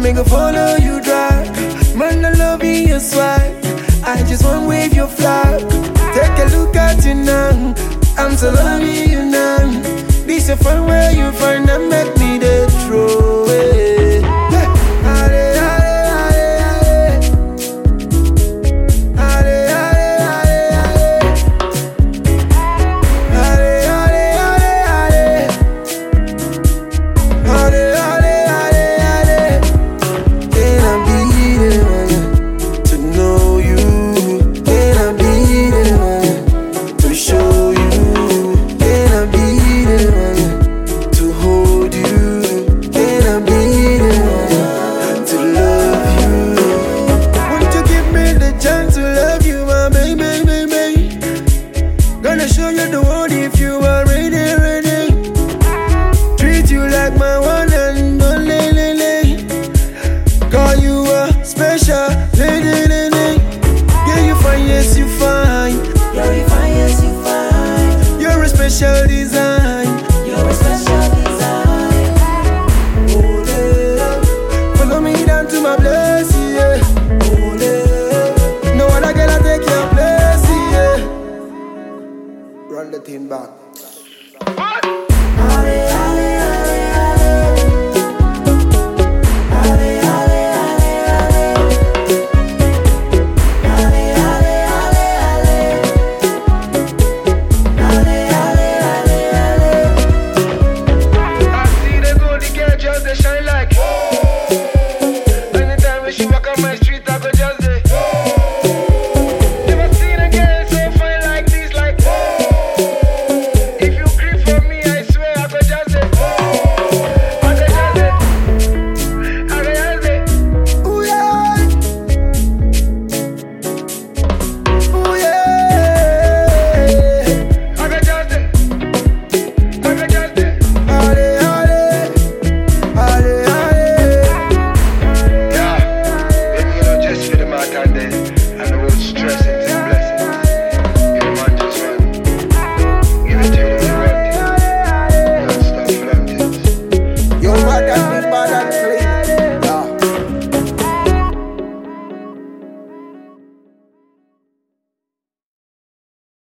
me go follow you drive. Man, I love you, your swag. I just want wave your flag. Take a look at you now. I'm so loving you now. This a fun where you find and make me the throw away. Show you the world if you are ready, ready. Treat you like my one and only lady. Call you a special lady, lady. Yeah, you fine, yes you fine. You're a fine, yes you fine. You're a special design. You're a special design. Oh, yeah. Follow me down to my place, yeah. Oh, yeah. No other girl I take your place, yeah. Run the thing back.